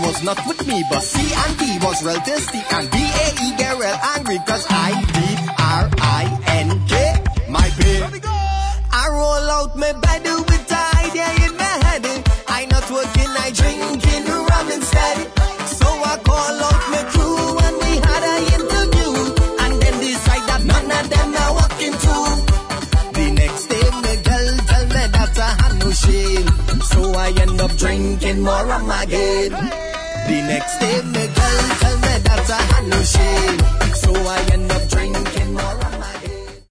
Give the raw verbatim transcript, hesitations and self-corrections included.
was not with me, but C and D was real thirsty, and B A E get real angry, cause I D R I N K, my pay. I roll out my bed with the idea in my head. I not working, I drinking rum instead. So I call out my crew and we had an interview, and then decide that none of them are walking through. The next day my girl tell me that I had no shame, so I end up drinking more rum again. The next day my girl tell me that I had no shame, so I end up drinking more rum.